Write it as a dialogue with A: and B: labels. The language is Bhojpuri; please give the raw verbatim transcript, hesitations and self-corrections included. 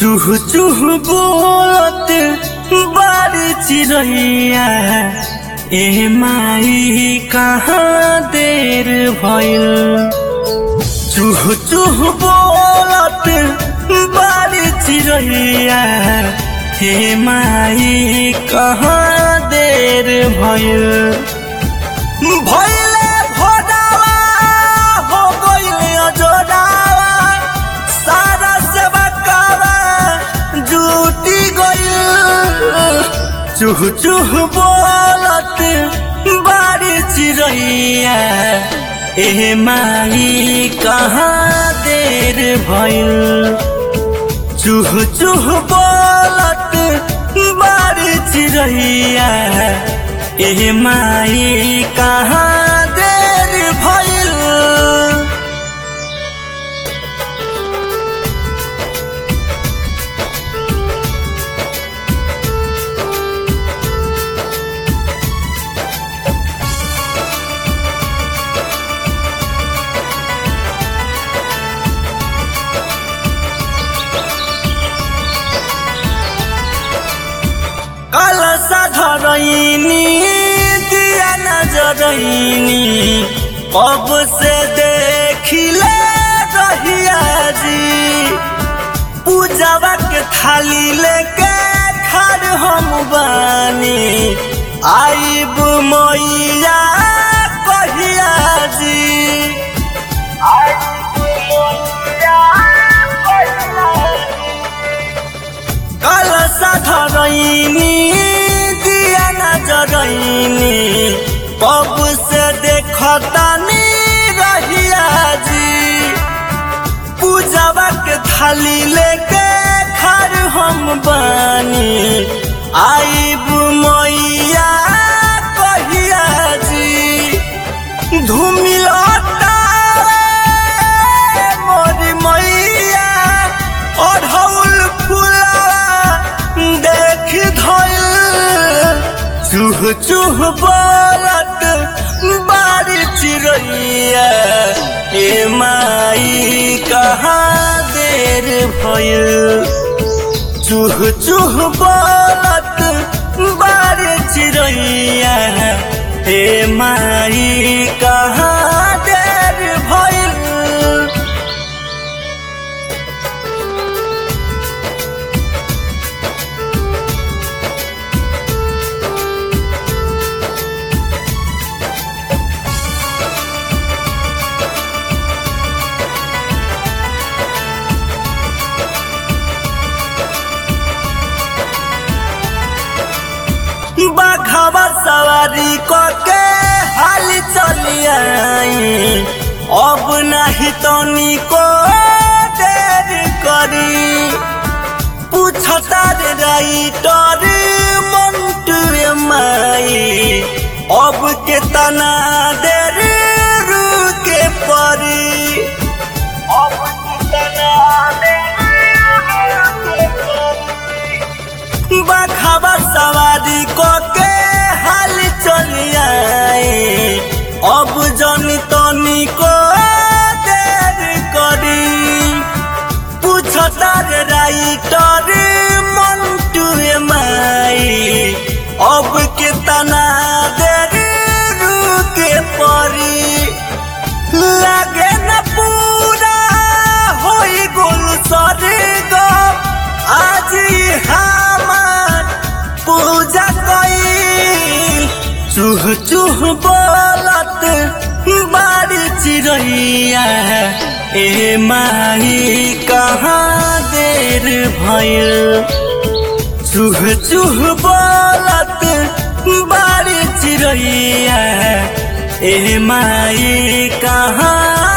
A: चूह चूह बोलत बारी चिरैया ए माई कहाँ देर भइल। चूह चूह बोलत बारी चिरैया हे माई कहाँ देर भइल। भइले भोदावा हो गइले अजोदावा सारा सेवा कावा जुटी गइल। चूह चूह बोलत बारी चिरैया ए माई कहाँ देर भइल। चूह चूह बोलत बारी चिरैया ए माई कहाँ देर भइल। कलसा धरैनी दिया नजरैनी अब से देखिले रहिया जी। पूजावा के थाली लेके खड़ हम बानी आइब मैया कहिया जी। कलसा धरैनी दिया नजरैनी कब से देखतानी रहिया जी। पूजावा के थाली लेके खड़ हम बानी आइब मैया कहिया जी। धूमिलता मोरी मैया अढ़ौल फूला देख धइल। चूह चूह बोलत बारी चिरैया ए माई कहाँ देर भइल। चूह चूह बोलत बारी चिरैया ए माई कहाँ देर भइल। बाघवा सवारी के हाल चली आई अब नहीं तनी को देर करी। पूछता रे राइटर मंटू माई अब के तना देर रुके परी। अब के तना देर रुके परी। बाघवा सवारी के हाल चली आई अब जनी तनी को देर करी। पूछता रे राइटर मंटू माई अब के तना देर रुके परी। लागे न पूरा होई गुल स्वर्ग आज हमार पूजा कइल। चूह चूह बोलत बारी चिरैया ए माई कहाँ देर भइल। चूह चूह बोलत बारी चिरैया ए माई कहाँ